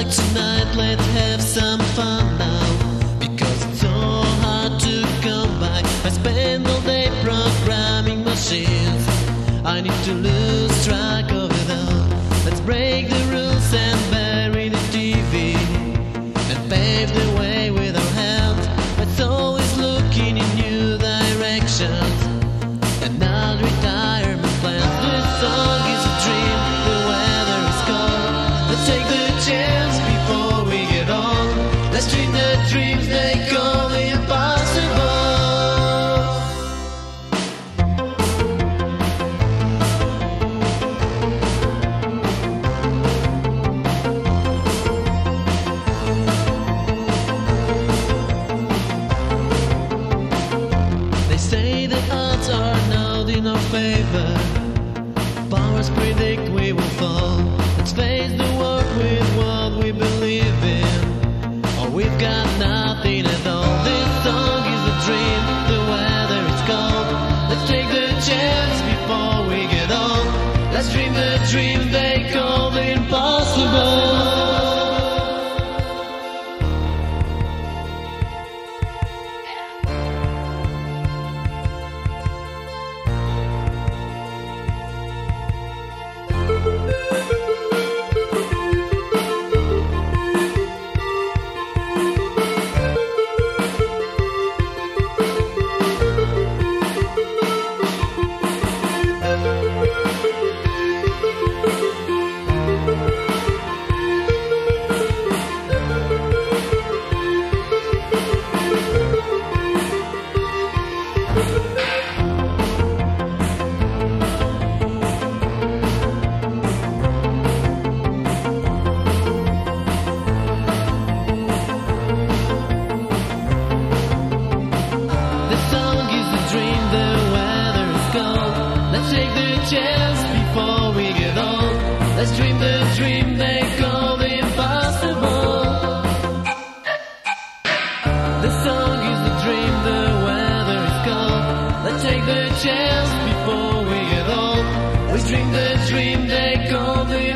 tonight, let's have some fun now, because it's so hard to come back. I spend all day programming machines, I need to lose track of it all. Let's break the rules and bury the TV, and pave the way with our hands. But always looking in new directions, and not retirement plans. This song is a dream, the weather is cold. Let's take the chance before we get old. Let's dream the dreams they call the impossible. They say the odds are not in our favor. Powers predict we will fall. Let's face the world with what we believe in, or we've got nothing at all. This song is a dream, the weather is cold. Let's take the chance before we get old. Let's dream the dream they call the impossible. Let's dream the dream they call the impossible. The song is a dream, the weather is cold. Let's take the chance before we get old. Let's dream the dream they call the